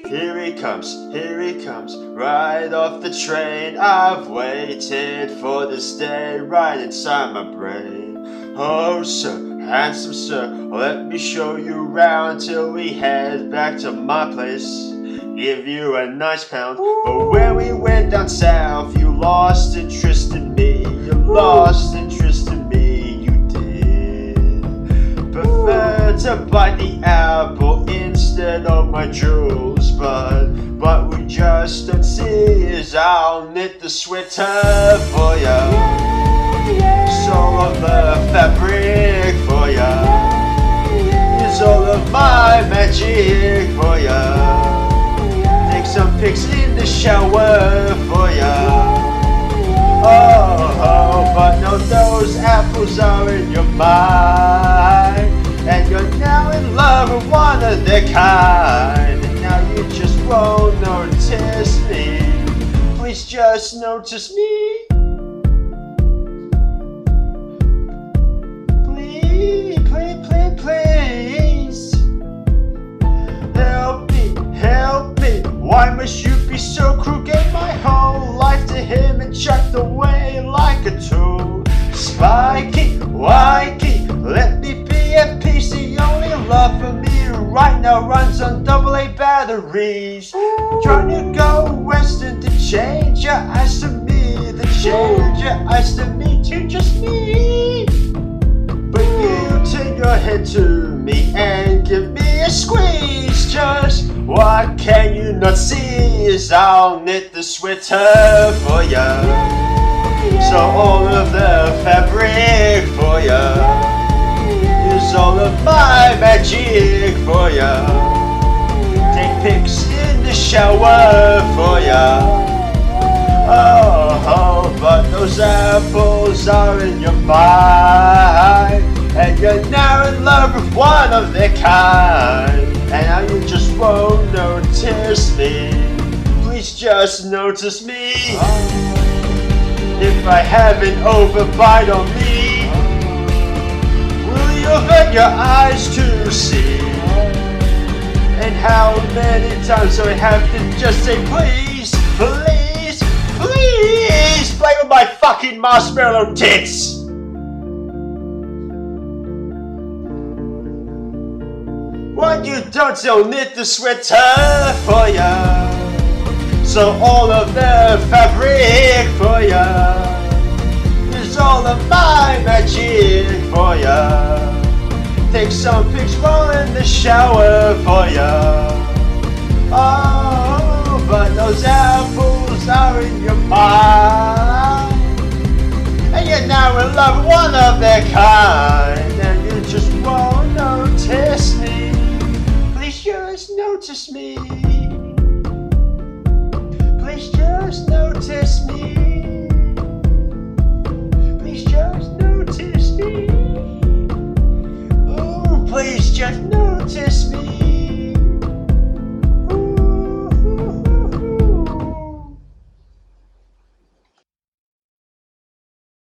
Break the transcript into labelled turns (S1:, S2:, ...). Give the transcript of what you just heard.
S1: Here he comes, right off the train. I've waited for this day right inside my brain. Oh sir, handsome sir, let me show you round till we head back to my place. Give you a nice pound. But when we went down south, you lost interest in me. You lost interest in me, you did. Prefer to bite the apple instead of my jewels, but what we just don't see is I'll knit the sweater for ya. Soul of the fabric for ya. It's all of my magic for ya. Take some pics in the shower for ya. Oh, but no, those apples are in your mind, and you're now in love with one of their kind. And now you just won't notice me. Please just notice me. Please, please, please, please. Help me. Why must you be so cruel? Gave my whole life to him and chucked away like a tool. Spiky, wikey, let me be at peace. The only love for me right now runs on AA batteries. Trying to go western to change your eyes to me, to change your eyes to me, to just me. But you turn your head to me and give me a squeeze. Just what can you not see is I'll knit the sweater for ya. So all of the fabric for ya. Use all of my magic for ya. Take pics in the shower for ya. Oh, but those apples are in your mind, and you're now in love with one of their kind. And now you just won't notice me. Please just notice me. If I have an overbite on me, will you open your eyes to see? And how many times do I have to just say please, please, please play with my fucking marshmallow tits? What you don't, so knit the sweater for ya. So all of the fabric for ya. Is all of my magic for ya. Take some pics, roll in the shower for ya. Oh, but those apples are in your mind, and you're now in love with one of their kind, and you just won't notice me. Please just notice me. Please just notice me. Please just notice me. Oh, please just notice